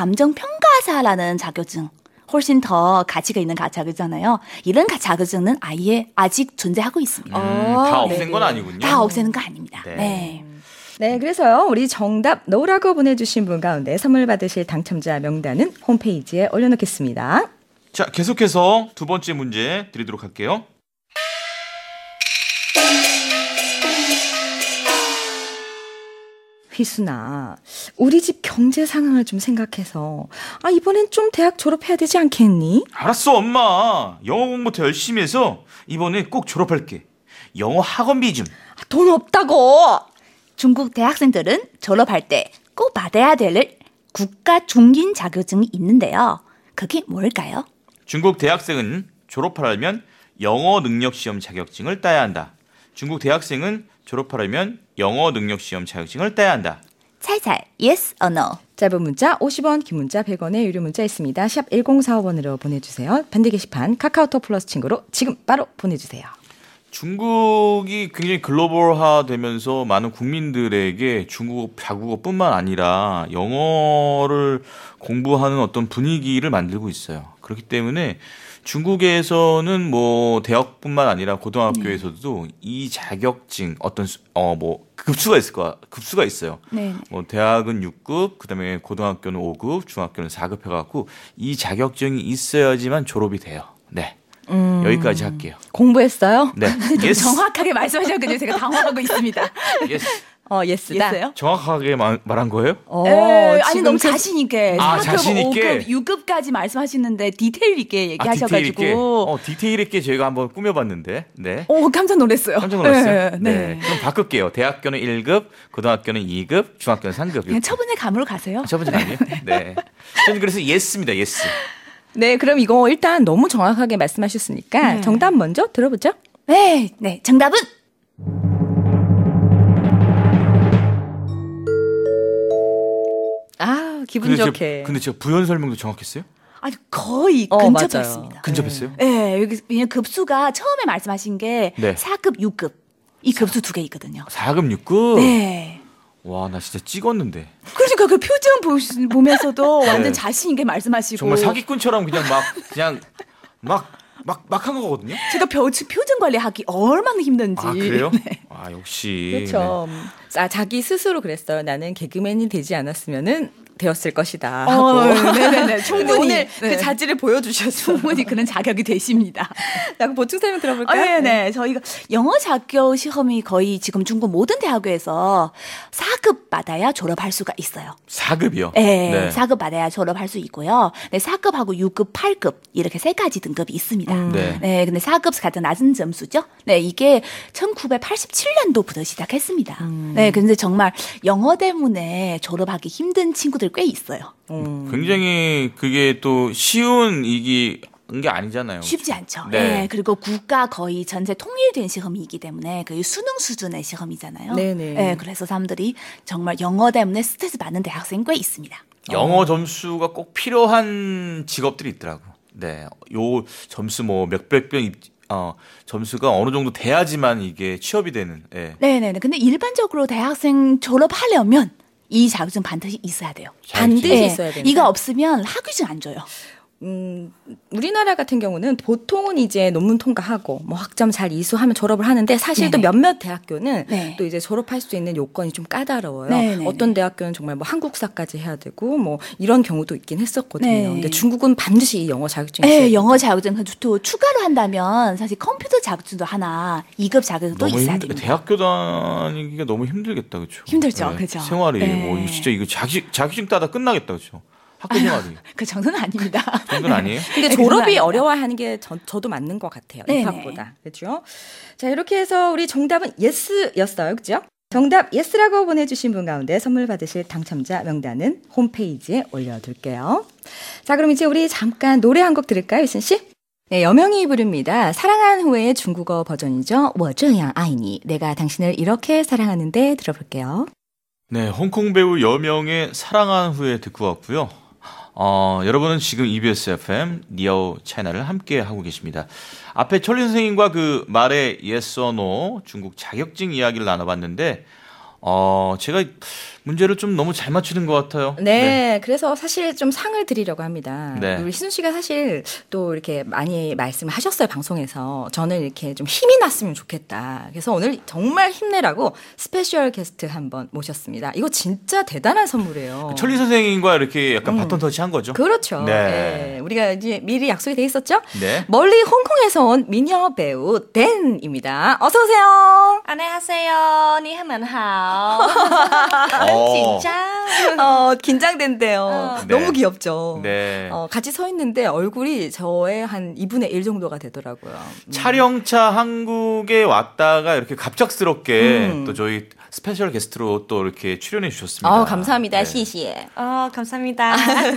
감정평가사라는 자격증 훨씬 더 가치가 있는 가- 자격증이잖아요. 이런 가- 자격증은 아예 아직 존재하고 있습니다. 음, 아, 다 없앤 네네. 건 아니군요. 다 없애는 거 아닙니다. 네. 네. 네, 그래서요. 우리 정답 노라고 보내주신 분 가운데 선물 받으실 당첨자 명단은 홈페이지에 올려놓겠습니다. 자, 계속해서 두 번째 문제 드리도록 할게요. 휘순아, 우리 집 경제 상황을 좀 생각해서 아 이번엔 좀 대학 졸업해야 되지 않겠니? 알았어, 엄마. 영어 공부 더 열심히 해서 이번에 꼭 졸업할게. 영어 학원비 좀. 아, 돈 없다고. 중국 대학생들은 졸업할 때 꼭 받아야 될 국가 중긴 자격증이 있는데요. 그게 뭘까요? 중국 대학생은 졸업하려면 영어 능력 시험 자격증을 따야 한다. 중국 대학생은 졸업하려면 영어 능력 시험 자격증을 따야 한다. 찰찰 yes or no. 짧은 문자 오십 원, 긴 문자 백 원의 유료 문자 있습니다. 샵 일공사오 번으로 보내주세요. 반대 게시판 카카오톡 플러스 친구로 지금 바로 보내주세요. 중국이 굉장히 글로벌화 되면서 많은 국민들에게 중국어, 자국어뿐만 아니라 영어를 공부하는 어떤 분위기를 만들고 있어요. 그렇기 때문에 중국에서는 뭐 대학뿐만 아니라 고등학교에서도 네. 이 자격증 어떤 어 뭐 급수가 있을 거야. 급수가 있어요. 네. 뭐 대학은 육 급, 그다음에 고등학교는 오 급, 중학교는 사 급 해갖고 이 자격증이 있어야지만 졸업이 돼요. 네. 음, 여기까지 할게요. 공부했어요? 네. 좀 예스. 정확하게 말씀하셔가지고 제가 당황하고 있습니다. 예스. 어, 예스다. 예스요? 정확하게 마, 말한 거예요? 어, 에, 아니 지금 너무 그- 자신 있게 아, 사 급, 자신 있게? 오 급, 육 급까지 말씀하시는데 디테일 있게 아, 얘기하셔가지고 디테일 있게. 어, 디테일 있게 저희가 한번 꾸며봤는데. 네. 오 깜짝 놀랐어요. 깜짝 놀랐어요. 네, 네. 네. 그럼 바꿀게요. 대학교는 일 급, 고등학교는 이 급, 중학교는 삼 급. 그냥 처분의 감으로 가세요. 첫 번째 아니에요? 네. 저는 그래서 예스입니다. 예스. 네, 그럼 이거 일단 너무 정확하게 말씀하셨으니까 네. 정답 먼저 들어보죠. 네, 네. 정답은 아, 기분 근데 좋게. 저, 근데 저 부연 설명도 정확했어요? 아주 거의 어, 근접했습니다. 근접했어요? 네, 여기 왜냐면 급수가 처음에 말씀하신 게 네. 사 급, 육 급. 이 급수 두 개 있거든요. 사 급, 육 급? 네. 와, 나 진짜 찍었는데. 그러니까 그 표정 보시- 보면서도 완전 네. 자신 있게 말씀하시고 정말 사기꾼처럼 그냥 막, 그냥 막, 막, 막 한 거거든요? 제가 표, 표정 관리하기 얼마나 힘든지. 아, 그래요? 네. 아, 역시. 그렇죠. 아, 자기 스스로 그랬어요. 나는 개그맨이 되지 않았으면은 되었을 것이다. 어, 하고. 네네네. 근데 충분히 오늘 네. 그 자질을 보여주셨어요. 충분히 그런 자격이 되십니다. 자, 그럼 보충 설명 아, 들어볼까요? 네네. 저희가 영어 자격 시험이 거의 지금 중국 모든 대학교에서 사 급 받아야 졸업할 수가 있어요. 사 급이요? 네, 사 급 받아야 졸업할 수 있고요. 네, 사 급하고 육 급, 팔 급 이렇게 세 가지 등급이 있습니다. 네. 네, 근데 사 급 가장 낮은 점수죠. 네, 이게 천구백팔십칠 년도부터 시작했습니다. 네, 근데 정말 영어 때문에 졸업하기 힘든 친구들 꽤 있어요. 음. 굉장히 그게 또 쉬운 이기 게 아니잖아요. 쉽지 않죠. 네. 네. 그리고 국가 거의 전체 통일된 시험이기 때문에 거의 수능 수준의 시험이잖아요. 네네. 네, 그래서 사람들이 정말 영어 때문에 스트레스 받는 대학생 꽤 있습니다. 영어 점수가 꼭 필요한 직업들이 있더라고. 네, 요 점수 뭐 몇백 명 입, 어, 점수가 어느 정도 돼야지만 이게 취업이 되는. 예. 네네네. 근데 일반적으로 대학생 졸업하려면 이 자격증 반드시 있어야 돼요. 반드시 네. 있어야 된다. 이거 없으면 학위증 안 줘요. 음, 우리나라 같은 경우는 보통은 이제 논문 통과하고 뭐 학점 잘 이수하면 졸업을 하는데 사실 또 네네. 몇몇 대학교는 네. 또 이제 졸업할 수 있는 요건이 좀 까다로워요. 네네네. 어떤 대학교는 정말 뭐 한국사까지 해야 되고 뭐 이런 경우도 있긴 했었거든요. 네. 근데 중국은 반드시 이 영어 자격증이 있어야 네, 돼요. 영어 자격증 또 추가로 한다면 사실 컴퓨터 자격증도 하나 이 급 자격증도 너무 있어야 힘들, 됩니다. 대학교 다니기가 너무 힘들겠다, 그렇죠? 힘들죠, 그죠? 생활이 네. 뭐 진짜 이거 자격 자격증 따다 끝나겠다, 그렇죠? 학교 생활이. 그 정도는 아닙니다. 정도는 아니에요? 근데 네, 졸업이 그건 어려워하는 게 저, 저도 맞는 것 같아요. 네네. 입학보다. 그렇죠? 자, 이렇게 해서 우리 정답은 예스였어요. 그죠? 정답 예스라고 보내주신 분 가운데 선물 받으실 당첨자 명단은 홈페이지에 올려둘게요. 자, 그럼 이제 우리 잠깐 노래 한 곡 들을까요, 유진 씨? 네, 여명이 부릅니다. 사랑한 후의 중국어 버전이죠. 我这样爱你. 내가 당신을 이렇게 사랑하는데 들어볼게요. 네, 홍콩 배우 여명의 사랑한 후에 듣고 왔고요. 어, 여러분은 지금 이비에스 에프엠 니아오 채널을 함께 하고 계십니다. 앞에 철리 선생님과 그 말의 yes or no 중국 자격증 이야기를 나눠봤는데 어, 제가 문제를 좀 너무 잘 맞추는 것 같아요. 네, 그래서 사실 좀 상을 드리려고 합니다. 네. 우리 신우 씨가 사실 또 이렇게 많이 말씀을 하셨어요, 방송에서. 저는 이렇게 좀 힘이 났으면 좋겠다. 그래서 오늘 정말 힘내라고 스페셜 게스트 한번 모셨습니다. 이거 진짜 대단한 선물이에요. 철리 선생님과 이렇게 약간 바톤 터치한 거죠. 그렇죠. 네. 네. 우리가 이제 미리 약속이 돼 있었죠? 네. 멀리 홍콩에서 온 미녀 배우 댄입니다. 어서 오세요. 안녕하세요. 你们好. 어. 긴장. 어, 긴장된대요. 네. 너무 귀엽죠. 네. 어, 같이 서 있는데 얼굴이 저의 한 이분의 일 정도가 되더라고요. 음. 촬영차 한국에 왔다가 이렇게 갑작스럽게 음. 또 저희 스페셜 게스트로 또 이렇게 출연해 주셨습니다. 어, 감사합니다. 네. 시시에. 어, 감사합니다.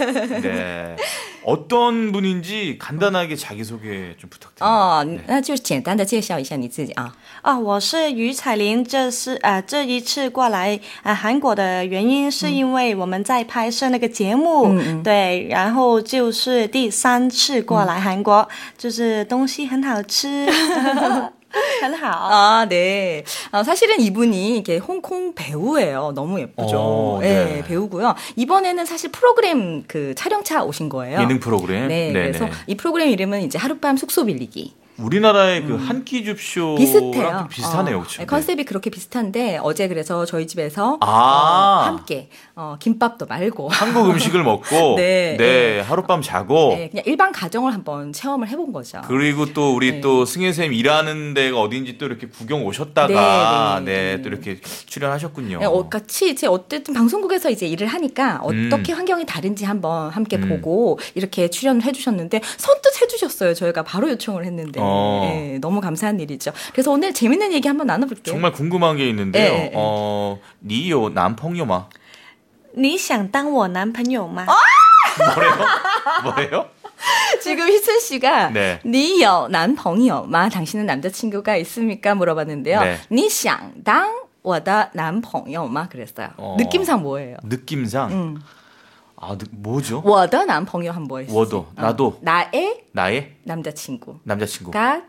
네. 어떤 분인지 간단하게 자기소개 좀 부탁드립니다. 哦， 네. 那就简单的介绍一下你自己啊。 啊，我是于彩玲，这是呃这一次过来呃韩国的原因是因为我们在拍摄那个节目， 嗯嗯对，然后就是第三次过来韩国，就是东西很好吃，很好。 아, 네. 어, 사실은 이분이 이게 홍콩 배우예요. 너무 예쁘죠. 어, 네. 네. 배우고요. 이번에는 사실 프로그램 그 촬영차 오신 거예요. 예능 프로그램. 네. 네네. 그래서 이 프로그램 이름은 이제 하룻밤 숙소 빌리기. 우리나라의 그 한끼 줍쇼랑 비슷해요. 좀 비슷하네요, 어, 그렇죠? 네, 컨셉이 그렇게 비슷한데 어제 그래서 저희 집에서 아. 어, 함께 어, 김밥도 말고 한국 음식을 먹고 네, 네, 네. 하룻밤 자고 네, 그냥 일반 가정을 한번 체험을 해본 거죠. 그리고 또 우리 네. 또 승혜 쌤 일하는 데가 어딘지 또 이렇게 구경 오셨다가 네, 네, 네. 또 이렇게 출연하셨군요. 네, 어, 같이 이제 어쨌든 방송국에서 이제 일을 하니까 어떻게 음. 환경이 다른지 한번 함께 음. 보고 이렇게 출연을 해주셨는데 선뜻 해주셨어요. 저희가 바로 요청을 했는데 어. 네, 너무 감사한 일이죠. 그래서 오늘 재밌는 얘기 한번 나눠볼게요. 정말 궁금한 게 있는데요. 네, 네, 네. 어, 니요 남펑요마 你想当我男朋友吗？ 뭐래요? 뭐래요? 지금 희순 씨가 네. 니요 남펑요 마 당신은 남자친구가 있습니까? 물어봤는데요. 네. 니샹당 워다 남펑요 마 그랬어요. 어. 느낌상 뭐예요? 느낌상 음. 아, 느- 뭐죠? 워더 남펑요 한 번 했어요. 워더, 나도. 나의 나의 남자친구가 남자친구.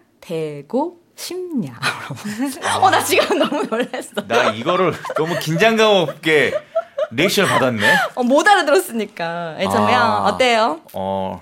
되고 싶냐? 어, 나 지금 너무 놀랐어. 나 이거를 너무 긴장감 없게 리액션을 받았네. 어, 못 알아들었으니까. 예, 정면 아. 어때요? 어,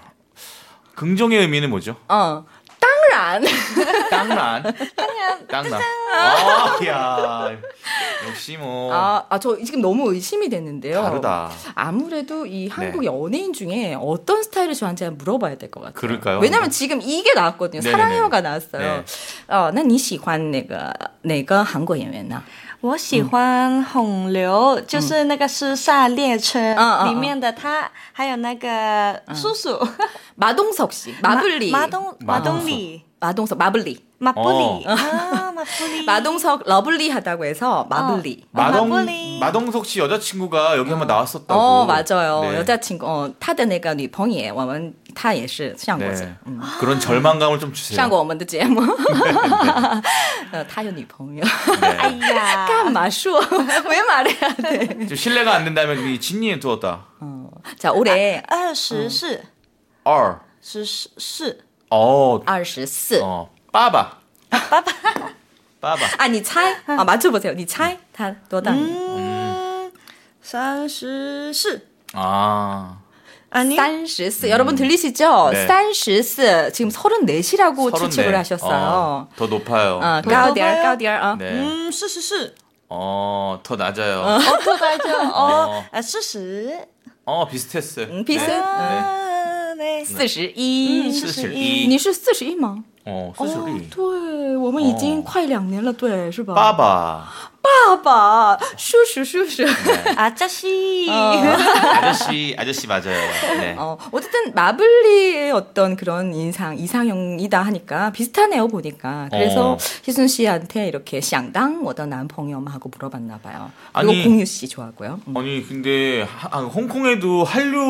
긍정의 의미는 뭐죠? 어, 땅란. 땅란. 땅란. 아, 야. 역시 뭐 아, 아, 저 지금 너무 의심이 됐는데요. 다르다. 아무래도 이 한국 연예인 중에 어떤 스타일을 좋아하는지 한번 물어봐야 될 것 같아요. 그럴까요? 왜냐면 지금 이게 나왔거든요. 네네네. 사랑해요가 나왔어요. 네. 어, 난你喜欢那个哪个韩国演员呢? 我喜欢洪流，就是那个失萨列车嗯嗯里面的他，还有那个叔叔 마동석 씨, 마블리. 마동 마동리 마동석, 마블리. 마블리 아 마블리 마동석 러블리 하다고 해서 마블리. 마동 마블리. 마동석 씨 여자친구가 여기 한번 나왔었다고. 어, 맞아요. 네. 여자친구, 어, 他的那个女朋友，我们他也是上过节， 네. 嗯， 그런 절망감을 좀 주세요. 上过我们的节目。呃，他有女朋友， 哎呀， 干嘛说？왜 말해야 돼? 좀 신뢰가 안 된다면 이 진이에 두었다. 어, 자, 올해 二十四 R. 十四 어, 二十四。 어, 빠바. 빠바. 빠바. 아, 你猜? 아, 맞춰보세요. 你猜他多大? 嗯，三十四 아. 아니 三十四. 여러분 들리시죠? 네. 三十四. 지금 서른넷이라고 추측을 하셨어요. 어, 더 높아요. 어, 더 가우디얼, 높아요? 가우디얼. 어. 네. 嗯，四十四 어, 더 낮아요. 어, 더 낮아 어. 어, 아, 四十 어, 비슷했어요. 음, 비슷. 네. 啊，对， 四十一。 嗯四十一一。 你是四十一吗？ 어, 수술이. 对，我们已经快两年了，对，是吧？ 빠바. 爸爸，叔叔，叔叔。 아저씨 아저씨, 아저씨 맞아요. 네. 어, 어쨌든 마블리의 어떤 그런 인상, 이상형이다 하니까 비슷하네요, 보니까. 그래서 어. 희순 씨한테 이렇게 샹당 어떤 남펑염 하고 물어봤나 봐요. 그리고 아니, 공유 씨 좋아하고요. 음. 아니 근데 하, 아, 홍콩에도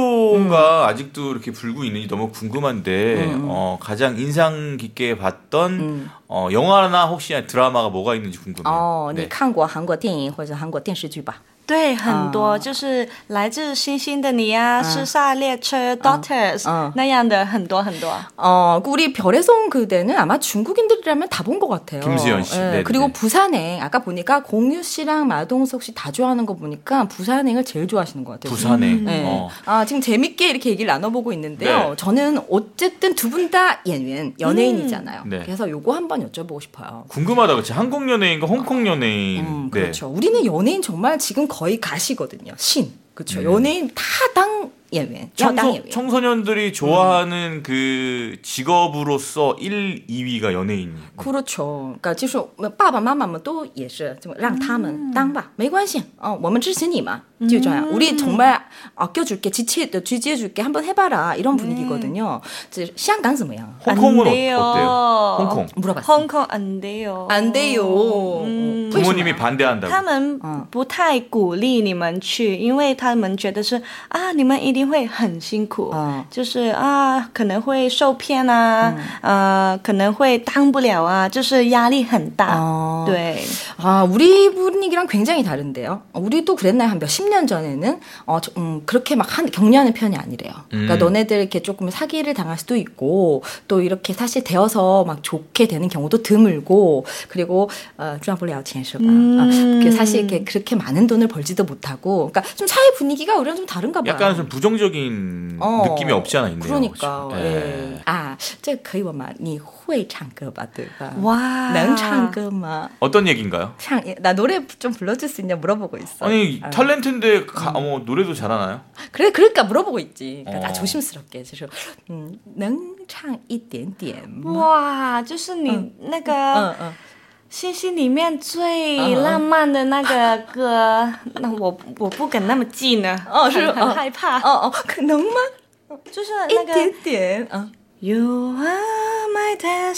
한류가 아직도 이렇게 불고 있는지 너무 궁금한데 음. 어, 가장 인상 깊게 봤던 음. 어, 영화나 혹시 드라마가 뭐가 있는지 궁금해요. 哦， 네. 你看过韩国电影或者韩国电视剧吧？ 对，很多、就是来自星星的你啊，失萨列车、Daughters、 嗯那样的很多很多。 어, 그 우리 별에서 온 그대는 아마 중국인들이라면 다 본 것 같아요. 김수현 씨. 예, 네네네. 그리고 부산행 아까 보니까 공유 씨랑 마동석 씨 다 좋아하는 거 보니까 부산행을 제일 좋아하시는 것 같아요. 부산에. 네. 어. 아, 지금 재밌게 이렇게 얘기를 나눠보고 있는데요. 네. 저는 어쨌든 두 분 다 연예인, 연예인이잖아요. 음. 네. 그래서 요거 한번 여쭤보고 싶어요. 궁금하다 그치? 한국 연예인과 홍콩 연예인. 음, 네. 그렇죠. 우리는 연예인 정말 지금 거의 가시거든요. 신. 그렇죠. 음. 연예인 다 당 연예인. 당 청소, 연예인. 청소년들이 좋아하는 그 직업으로서 일, 이 위가 연예인. 그렇죠. 그러니까 就是爸爸妈妈们都也是让他们当吧，没关系。哦，我们支持你嘛，就这样。 우리 정말 아껴줄게, 지지, 지지해줄게, 한번 해봐라 이런 분위기거든요. 香港怎么样? 홍콩은 안 돼요. 어때요? 홍콩. 물어봤어요. 홍콩 안 돼요. 안 돼요. 음. 부모님이 반대한다고. 他们不太鼓励你们去，因为他们觉得是啊，你们一定会很辛苦， 嗯就是啊，可能会受骗啊，呃，可能会当不了啊，就是压力很大。 어. 对， 아, 우리 분위기랑 굉장히 다른데요. 우리도 그랬나요? 한 몇십 년 전에는 어, 저, 음, 그렇게 막 한, 격려하는 편이 아니래요. 그러니까 음. 너네들 이렇게 조금 사기를 당할 수도 있고 또 이렇게 사실 되어서 막 좋게 되는 경우도 드물고 그리고 어, 赚不了钱是吧? 음. 아, 그 사실 이렇게 그렇게 많은 돈을 벌지도 못하고 그러니까 좀 사회 분위기가 우리랑 좀 다른가 봐요. 약간 좀 부정적인 어, 느낌이 없지 않아 있네요. 그러니까. 그렇죠? 예. 아, 这可以问吗?你会唱歌吧,对吧? 哇， 能唱歌吗? 어떤 얘기인가요? 唱, 나 노래 좀 불러줄 수 있냐 물어보고 있어. 아니 아. 탤런트인데 가, 어머, 노래도 잘하나요? 그래, 그러니까 물어보고 있지. 그러니까 어. 나 조심스럽게. 그래서 음, 能唱一点点吗? 哇，就是你那个。 嗯嗯星星里面最浪漫的那个歌，那我我不敢那么记呢， 哦是很很哦害怕。 哦哦，可能吗? 就是一那个点点. 어. You are my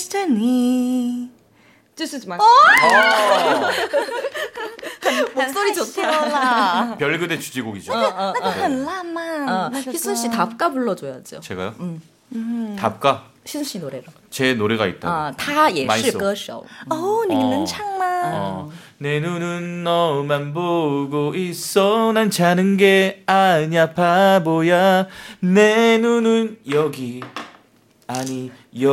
destiny，就是什么？ 목소리 很害羞 좋다. 啦， 별그대 주제곡이죠. 那个很浪漫。 어, 那个 희순 씨 歌 답가 불러줘야죠. 제가요? 음. 답가 희순 씨 노래로. 제 노래가 있다. 아, 他也是 맛있어. 歌手. 哦，你 어 能唱吗？ 어. 내 눈은 너만 보고 있어. 난 자는 게 아니야 바보야. 내 눈은 여기 아니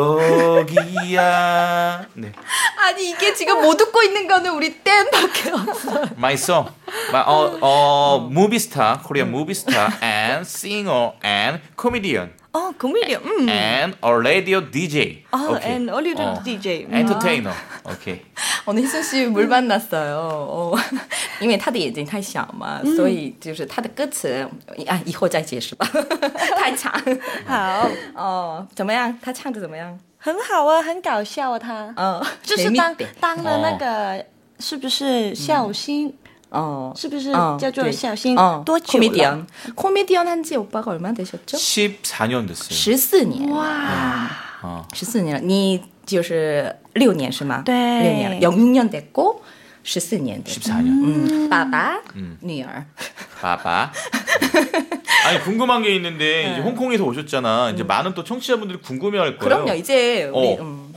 여기야. 네. 아니 이게 지금 못 듣고 있는 거는 우리 땐밖에 없어. My song. My, 어, 어, movie star, Korean movie star and singer and comedian 哦，comedian，嗯， and a radio D J. 哦 Okay. ，and only the 어. D J， Entertainer. 오케이. 오늘 희순 씨 물 만났어요. 어, 因为他的眼睛太小嘛，所以就是他的歌词啊，以后再解释吧，太长。 好， 哦，怎么样？他唱的怎么样？ 很好啊，很搞笑啊，他， 哦， 就是当 재밌대. 当了那个是不是孝心？ 어. 是不是 어, 叫做 네. 孝心？ 어, 多久了？ 코미디언. 코미디언 한지 오빠가 얼마나 되셨죠? 십사 년 됐어요. 十四年. 와. 어. 十四年了，你就是六年是吗？ 对六年，有六年됐고十四年됐고. 십사 년. 음, 爸爸, 女儿. 바바. 아니 궁금한 게 있는데 이제 홍콩에서 오셨잖아. 이제 많은 또 청취자분들이 궁금해할 거예요. 그럼요. 이제 우리 어, 음.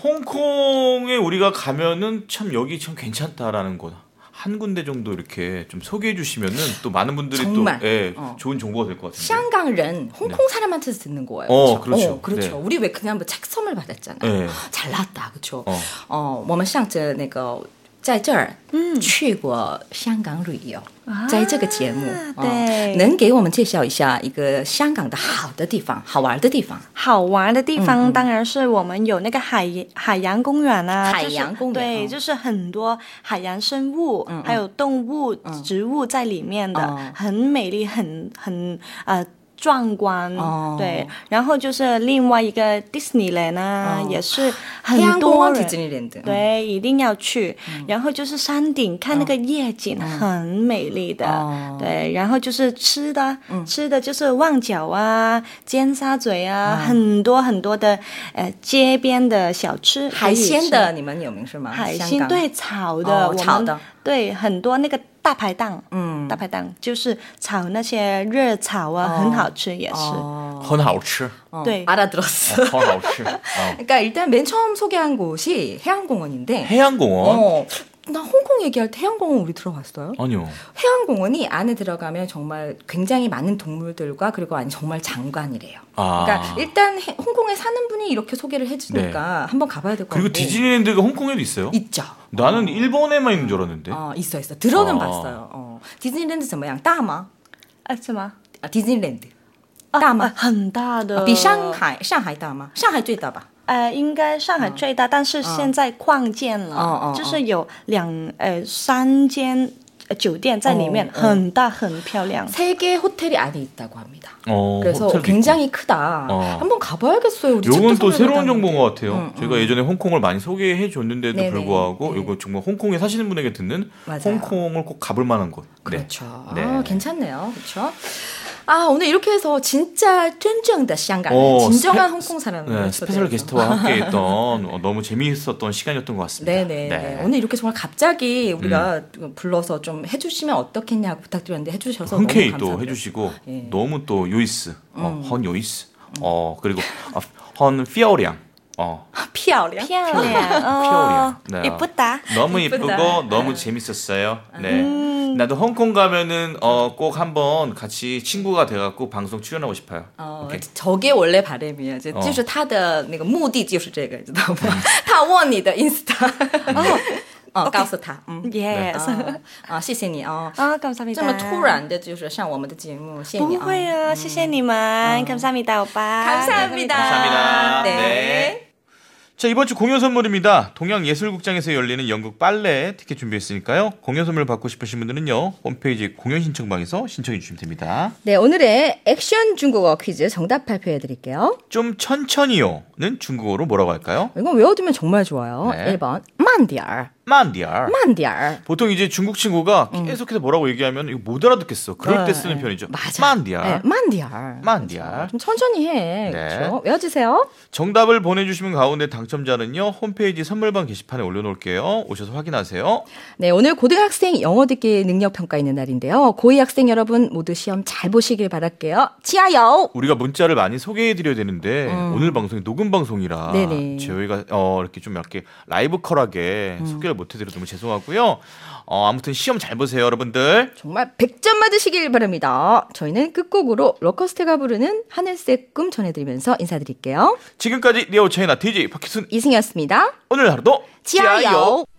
홍콩에 우리가 가면은 참 여기 참 괜찮다라는 거. 한 군데 정도 이렇게 좀 소개해 주시면은 또 많은 분들이 정말. 또 예, 어. 좋은 정보가 될 것 같은데. 香港人, 홍콩 사람한테서 듣는 거예요. 어, 그렇죠. 그렇죠. 어, 그렇죠. 네. 우리 왜 그냥 뭐 책 선물 받았잖아요. 네. 잘 나왔다, 그렇죠. 어. 어, 我们上着那个在这儿去过香港旅游，在这个节目， 对， 能给我们介绍一下一个香港的好的地方、好玩的地方？ 好玩的地方当然是我们有那个海海洋公园啊， 海洋公园对， 嗯就是很多海洋生物，还有动物、植物在里面的， 哦很美丽，很很呃。壮观， 哦对，然后就是另外一个 Disneyland 啊， 哦也是很太阳多公人， 디즈니랜드. 对，一定要去。然后就是山顶看那个夜景，很美丽的。 哦对，然后就是吃的，吃的就是旺角啊、尖沙咀啊，很多很多的呃街边的小吃， 海鲜可以的， 吃你们有名是吗？ 海香港鲜对炒的， 哦我们炒的对很多那个大排档， 嗯大排档就是炒那些热炒啊， 哦很好吃，也是。 哦， 很好吃. 어, 네. 알아들었어. 어, 很好吃. 어. 그러니까 일단 맨 처음 소개한 곳이 해양공원인데. 해양공원? 어, 나 홍콩 얘기할 때 해양공원 우리 들어봤어요? 아니요. 해양공원이 안에 들어가면 정말 굉장히 많은 동물들과 그리고 아니 정말 장관이래요. 아. 그러니까 일단 해- 홍콩에 사는 분이 이렇게 소개를 해주니까 한번 가봐야 될 것 같고. 그리고 디즈니랜드가 홍콩에도 있어요? 있죠. 나는 일본에만 있는 줄 알았는데. 어, 있어 있어. 들어는 아. 봤어요. 어. 디즈니랜드 怎么样?大吗? 啊，什么？ 아, 디즈니랜드. 啊大吗? 啊很大的， 比上海上海大吗？上海最大吧？ 呃，应该上海最大，但是现在扩建了， 哦哦就是有两呃三间呃酒店在里面， 哦哦很大很漂亮。 세 개 호텔이 안에 있다고 합니다. 어, 그래서 호텔도 굉장히 크다. 어. 한번 가봐야겠어요. 우리 요건 집도 또 새로운 선물 정보인 받았는데. 것 같아요. 응, 제가 응. 예전에 홍콩을 많이 소개해 줬는데도 네네. 불구하고 네. 이거 정말 홍콩에 사시는 분에게 듣는 맞아요. 홍콩을 꼭 가볼 만한 곳. 네. 그렇죠. 네. 아, 괜찮네요. 그렇죠. 아, 오늘 이렇게 해서 진짜 真正的香港人, 어, 진정한 스페- 홍콩 사람을 네, 스페셜 게스트와 함께 했던 어, 너무 재미있었던 시간이었던 것 같습니다. 네네. 네. 오늘 이렇게 정말 갑자기 우리가 불러서 좀 해주시면 어떻겠냐고 부탁드렸는데 해주셔서 너무 흔쾌히 감사합니다. 또 해주시고 예. 너무 또 요이스, 어, 헌 요이스, 어 그리고 어, 헌 피어량, 어 피아오랴. 漂亮哦 피어량, ， 네. 也不大。 너무 이쁘다. 이쁘고 너무 재밌었어요. 네. 나도 홍콩 가면은 어, 꼭 한번 같이 친구가 돼갖고 방송 출연하고 싶어요. 어, 오케이. 저게 원래 바람이에요. 就 어. 就是他的那个目的就是这个，知道吗？他问你的 Insta， 哦，哦，告诉他，嗯， Yes， 啊，啊，谢谢你哦。 啊，감사합니다。 这么突然的，就是上我们的节目，谢谢你不会啊，谢谢你们，감사합니다， 欧巴， 감사합니다. 감사합니다. 네. 네. 자, 이번 주 공연 선물입니다. 동양예술국장에서 열리는 연극 빨래 티켓 준비했으니까요. 공연 선물 받고 싶으신 분들은요. 홈페이지 공연 신청방에서 신청해 주시면 됩니다. 네, 오늘의 액션 중국어 퀴즈 정답 발표해 드릴게요. 좀 천천히요는 중국어로 뭐라고 할까요? 이건 외워두면 정말 좋아요. 네. 일 번, 慢点儿, 만디알. 慢点儿. 보통 이제 중국 친구가 계속해서 뭐라고 얘기하면 이거 못 알아듣겠어. 그럴 때 쓰는 네, 편이죠. 맞아. 만디알. 네, 慢点儿. 만디알. 좀 천천히 해. 네. 그렇죠? 외워주세요. 정답을 보내주시면 가운데 당첨자는요. 홈페이지 선물방 게시판에 올려놓을게요. 오셔서 확인하세요. 네, 오늘 고등학생 영어 듣기 능력 평가 있는 날인데요. 고이 학생 여러분 모두 시험 잘 보시길 바랄게요. 치아요. 우리가 문자를 많이 소개해드려야 되는데 오늘 방송이 녹음 방송이라 음. 네네. 저희가 어, 이렇게 좀 이렇게 라이브 컬하게 음. 소개를 못해드려서 너무 죄송하고요. 어, 아무튼 시험 잘 보세요, 여러분들. 정말 백 점 받으시길 바랍니다. 저희는 끝곡으로 로커스트가 부르는 하늘색 꿈 전해드리면서 인사드릴게요. 지금까지 리오 차이나 디제이 박희순 이승이었습니다. 오늘 하루도 치아요.